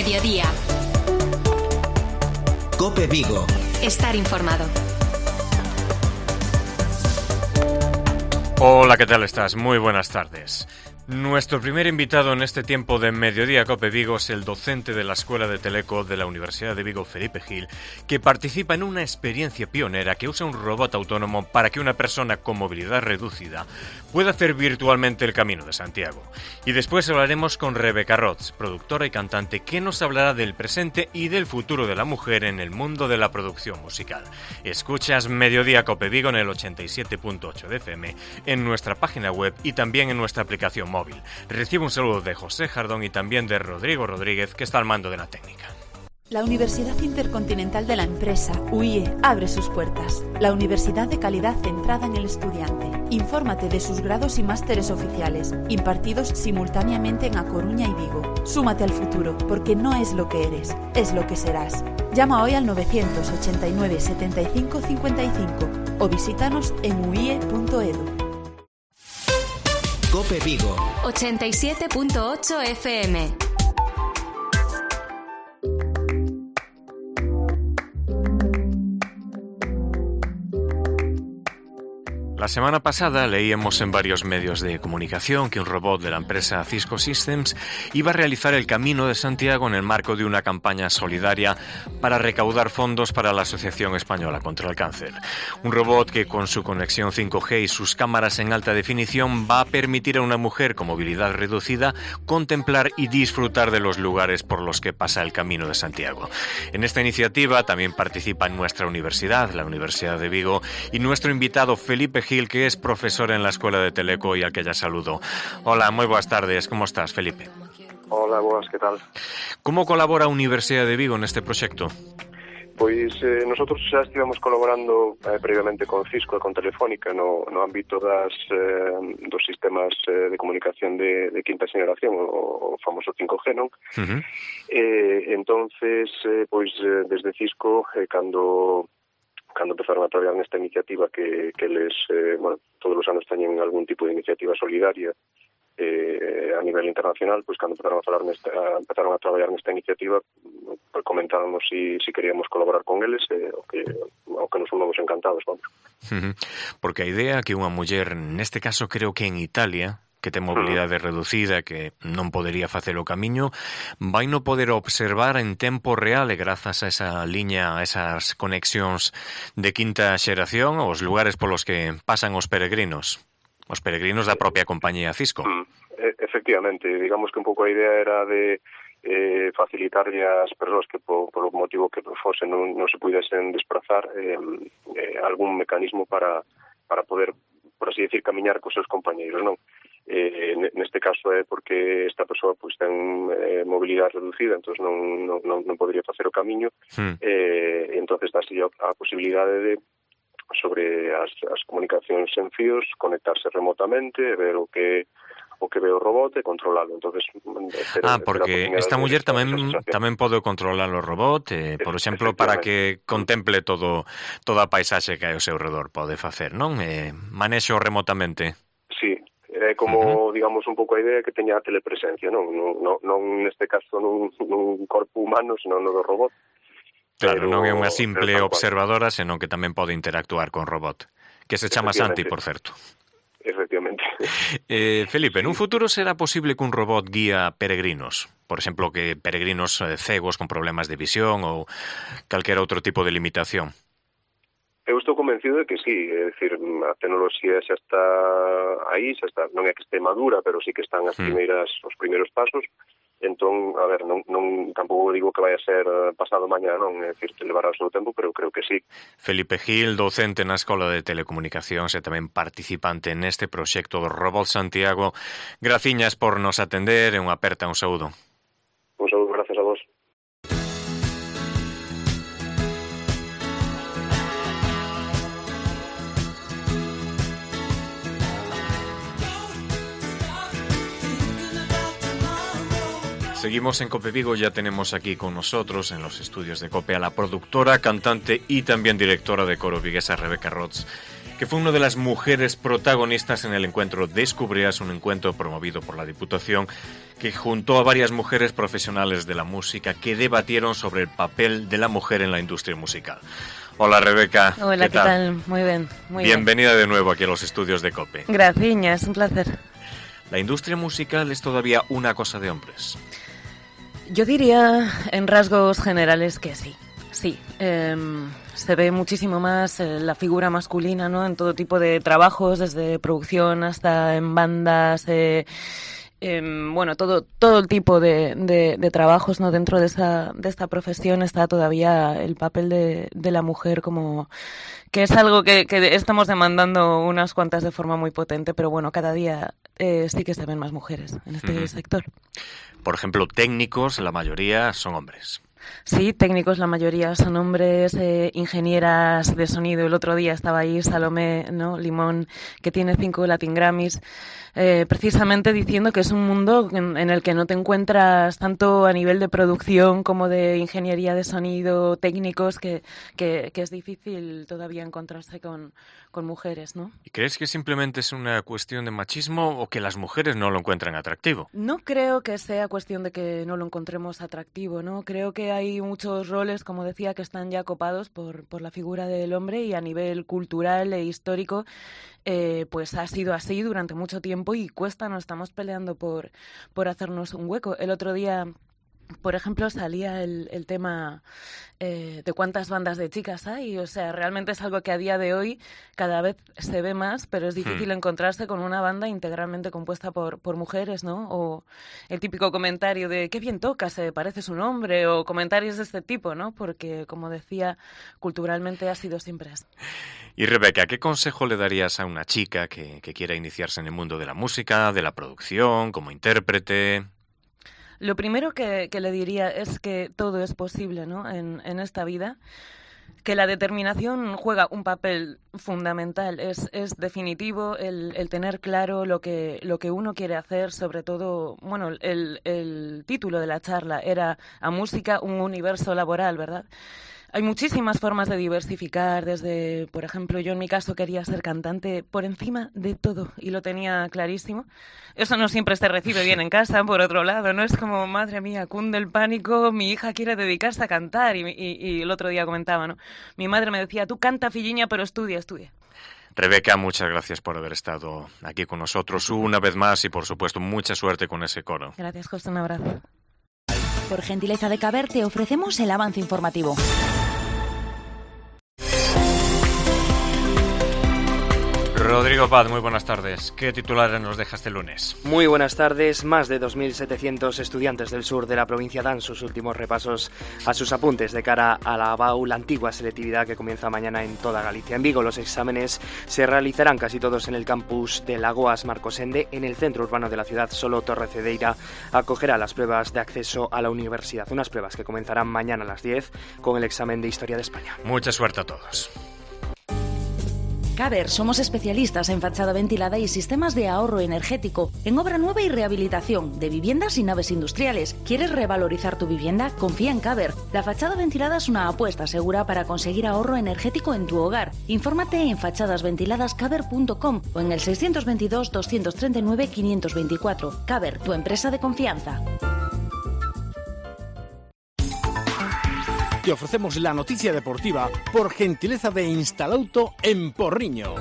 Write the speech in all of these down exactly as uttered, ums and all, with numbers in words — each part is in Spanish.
Mediodía. COPE Vigo. Estar informado. Hola, ¿qué tal estás? Muy buenas tardes. Nuestro primer invitado en este tiempo de Mediodía COPE Vigo es el docente de la Escuela de Teleco de la Universidad de Vigo, Felipe Gil, que participa en una experiencia pionera que usa un robot autónomo para que una persona con movilidad reducida pueda hacer virtualmente el Camino de Santiago. Y después hablaremos con Rebeca Rots, productora y cantante, que nos hablará del presente y del futuro de la mujer en el mundo de la producción musical. Escuchas Mediodía COPE Vigo en el ochenta y siete punto ocho de F M, en nuestra página web y también en nuestra aplicación móvil. Recibo un saludo de José Jardón y también de Rodrigo Rodríguez, que está al mando de la técnica. La Universidad Intercontinental de la Empresa, U I E, abre sus puertas. La universidad de calidad centrada en el estudiante. Infórmate de sus grados y másteres oficiales, impartidos simultáneamente en A Coruña y Vigo. Súmate al futuro, porque no es lo que eres, es lo que serás. Llama hoy al novecientos ochenta y nueve setenta y cinco cincuenta y cinco o visítanos en u i e punto e d u. COPE Vigo. ochenta y siete punto ocho F M. La semana pasada leíamos en varios medios de comunicación que un robot de la empresa Cisco Systems iba a realizar el Camino de Santiago en el marco de una campaña solidaria para recaudar fondos para la Asociación Española contra el Cáncer. Un robot que con su conexión cinco G y sus cámaras en alta definición va a permitir a una mujer con movilidad reducida contemplar y disfrutar de los lugares por los que pasa el Camino de Santiago. En esta iniciativa también participa nuestra universidad, la Universidad de Vigo, y nuestro invitado Felipe Gil, que es profesor en la Escuela de Teleco y al que ya saludo. Hola, muy buenas tardes. ¿Cómo estás, Felipe? Hola, boas, que tal? Como colabora a Universidade de Vigo neste proxecto? Pois eh, nosotros xa estivemos colaborando eh, previamente con Cisco e con Telefónica no, no ámbito das, eh, dos sistemas eh, de comunicación de, de quinta xeneración, o, o famoso cinco G, non? Uh-huh. Eh, entonces, eh, pois eh, desde Cisco, eh, cando... cando empezaron a traballar nesta iniciativa que, que les, eh, bueno, todos os anos teñen algún tipo de iniciativa solidaria eh, a nivel internacional, pois cando empezaron a falar nesta, empezaron a traballar nesta iniciativa, pues comentábamos si, si queríamos colaborar con eles, eh, o que, o que nos unamos encantados, vamos. Uh-huh. Porque a idea que unha muller, neste caso creo que en Italia, que ten mobilidade reducida, que non podería facer o camiño, vai no poder observar en tempo real e grazas a esa liña, a esas conexións de quinta xeración, os lugares polos que pasan os peregrinos, os peregrinos da propia compañía Cisco. Mm, efectivamente, digamos que un pouco a idea era de eh, facilitarlle ás persoas que po, por o motivo que fose non, non se pudesen desplazar eh, eh, algún mecanismo para, para poder, por así decir, camiñar cos seus compañeiros, non? Eh, neste caso é porque esta persoa pois ten eh, mobilidade reducida, entón non, non, non podería facer o camiño, mm. eh, e entón daslle a, a posibilidade de, sobre as, as comunicacións en fíos, conectarse remotamente e ver o que o que ve o robot e controlalo. Entonces, ah, porque esta muller tamén tamén pode controlar o robot, eh, por exemplo, para que contemple todo toda a paisaxe que hai ao seu redor, pode facer, non? Eh, manexo remotamente. Sí. É como, uh-huh. digamos, un pouco a idea que teña a telepresencia, non? Non, non neste caso nun, nun corpo humano, senón no do robot. Claro, pero, non é unha simple observadora, senón que tamén pode interactuar con robot, que se chama Santi, por certo. Efectivamente. Eh, Felipe, en un futuro será posible que un robot guía peregrinos? Por exemplo, que peregrinos eh, cegos con problemas de visión ou calquera outro tipo de limitación? Eu estou convencido de que sí, é dicir, a tecnoloxía xa está aí, xa está, non é que este madura, pero sí que están as primeiras, os primeiros pasos. Entón, a ver, non, non tampouco digo que vai a ser pasado mañá, non, é dicir, que levará o seu tempo, pero creo que sí. Felipe Gil, docente na Escola de Telecomunicacións e tamén participante neste proxecto do Robot Santiago. Graciñas por nos atender e unha aperta, un saúdo. Un saúdo, gracias a vos. Seguimos en COPE Vigo, ya tenemos aquí con nosotros en los estudios de COPE a la productora, cantante y también directora de coro viguesa Rebeca Rots. que fue una de las mujeres protagonistas en el encuentro Descubrías, un encuentro promovido por la Diputación que juntó a varias mujeres profesionales de la música que debatieron sobre el papel de la mujer en la industria musical. Hola, Rebeca. Hola, ¿qué, ¿qué tal? tal? Muy bien, muy Bienvenida bien. de nuevo aquí a los estudios de COPE. Gracias, es un placer. ¿La industria musical es todavía una cosa de hombres? Yo diría, en rasgos generales, que sí. Sí, eh, se ve muchísimo más eh, la figura masculina, ¿no? En todo tipo de trabajos, desde producción hasta en bandas, eh, eh, bueno, todo todo el tipo de, de, de trabajos, ¿no? Dentro de esa de esta profesión está todavía el papel de, de la mujer, como que es algo que, que estamos demandando unas cuantas de forma muy potente, pero bueno, cada día eh, sí que se ven más mujeres en este uh-huh. sector. Por ejemplo, técnicos, la mayoría son hombres. Sí, técnicos la mayoría son hombres, eh, ingenieras de sonido. El otro día estaba ahí Salomé, ¿no? Limón, que tiene cinco Latin Grammys, eh, precisamente diciendo que es un mundo en, en el que no te encuentras tanto a nivel de producción como de ingeniería de sonido, técnicos, que, que, que es difícil todavía encontrarse con, con mujeres, ¿no? ¿Y crees que simplemente es una cuestión de machismo o que las mujeres no lo encuentran atractivo? No creo que sea cuestión de que no lo encontremos atractivo, ¿no? Creo que hay muchos roles, como decía, que están ya copados por, por la figura del hombre, y a nivel cultural e histórico eh, pues ha sido así durante mucho tiempo y cuesta, nos estamos peleando por, por hacernos un hueco. El otro día, por ejemplo, salía el, el tema eh, de cuántas bandas de chicas hay. O sea, realmente es algo que a día de hoy cada vez se ve más, pero es difícil hmm. encontrarse con una banda integralmente compuesta por, por mujeres, ¿no? O el típico comentario de qué bien toca, se parece su nombre, o comentarios de este tipo, ¿no? Porque, como decía, culturalmente ha sido siempre así. Y Rebeca, ¿qué consejo le darías a una chica que, que quiera iniciarse en el mundo de la música, de la producción, como intérprete? Lo primero que, que le diría es que todo es posible, ¿no? en, en esta vida, que la determinación juega un papel fundamental, es, es definitivo el, el tener claro lo que, lo que uno quiere hacer, sobre todo, bueno, el, el título de la charla era A música, un universo laboral, ¿verdad? Hay muchísimas formas de diversificar, desde, por ejemplo, yo en mi caso quería ser cantante por encima de todo y lo tenía clarísimo. Eso no siempre se recibe bien en casa, por otro lado, ¿no? Es como, madre mía, cunde el pánico, mi hija quiere dedicarse a cantar. Y, y, y el otro día comentaba, ¿no? Mi madre me decía, tú canta, filliña, pero estudia, estudia. Rebeca, muchas gracias por haber estado aquí con nosotros una vez más y, por supuesto, mucha suerte con ese coro. Gracias, José, un abrazo. Por gentileza de Caber te ofrecemos el avance informativo. Rodrigo Paz, muy buenas tardes. ¿Qué titulares nos deja este lunes? Muy buenas tardes. Más de dos mil setecientos estudiantes del sur de la provincia dan sus últimos repasos a sus apuntes de cara a la A B A U, la antigua selectividad que comienza mañana en toda Galicia. En Vigo los exámenes se realizarán casi todos en el campus de Lagoas Marcosende. En el centro urbano de la ciudad, solo Torrecedeira acogerá las pruebas de acceso a la universidad. Unas pruebas que comenzarán mañana a las diez con el examen de Historia de España. Mucha suerte a todos. Caber, somos especialistas en fachada ventilada y sistemas de ahorro energético, en obra nueva y rehabilitación de viviendas y naves industriales. ¿Quieres revalorizar tu vivienda? Confía en Caber. La fachada ventilada es una apuesta segura para conseguir ahorro energético en tu hogar. Infórmate en fachadas ventiladas caber punto com o en el seiscientos veintidós, doscientos treinta y nueve, quinientos veinticuatro. Caber, tu empresa de confianza. Te ofrecemos la noticia deportiva por gentileza de Instalauto en Porriño.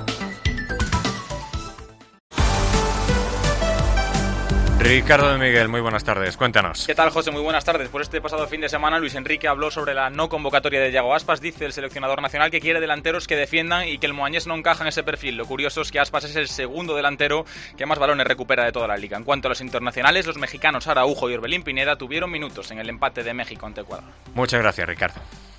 Ricardo de Miguel, muy buenas tardes, cuéntanos. ¿Qué tal, José? Muy buenas tardes. Por este pasado fin de semana, Luis Enrique habló sobre la no convocatoria de Yago Aspas. Dice el seleccionador nacional que quiere delanteros que defiendan y que el moañés no encaja en ese perfil. Lo curioso es que Aspas es el segundo delantero que más balones recupera de toda la liga. En cuanto a los internacionales, los mexicanos Araujo y Orbelín Pineda tuvieron minutos en el empate de México ante Ecuador. Muchas gracias, Ricardo.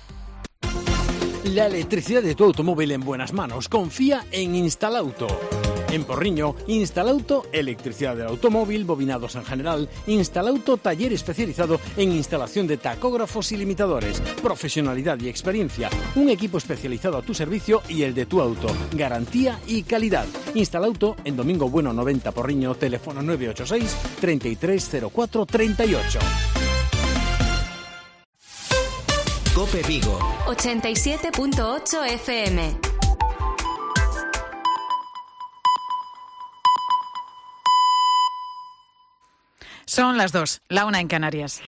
La electricidad de tu automóvil en buenas manos. Confía en Instalauto. En Porriño, Instalauto, electricidad del automóvil, bobinados en general. Instalauto, taller especializado en instalación de tacógrafos y limitadores. Profesionalidad y experiencia. Un equipo especializado a tu servicio y el de tu auto. Garantía y calidad. Instalauto en Domingo Bueno noventa Porriño, teléfono nueve ocho seis, treinta y tres cero cuatro, treinta y ocho. COPE Vigo ochenta y siete punto ocho F M. Son las dos, la una en Canarias.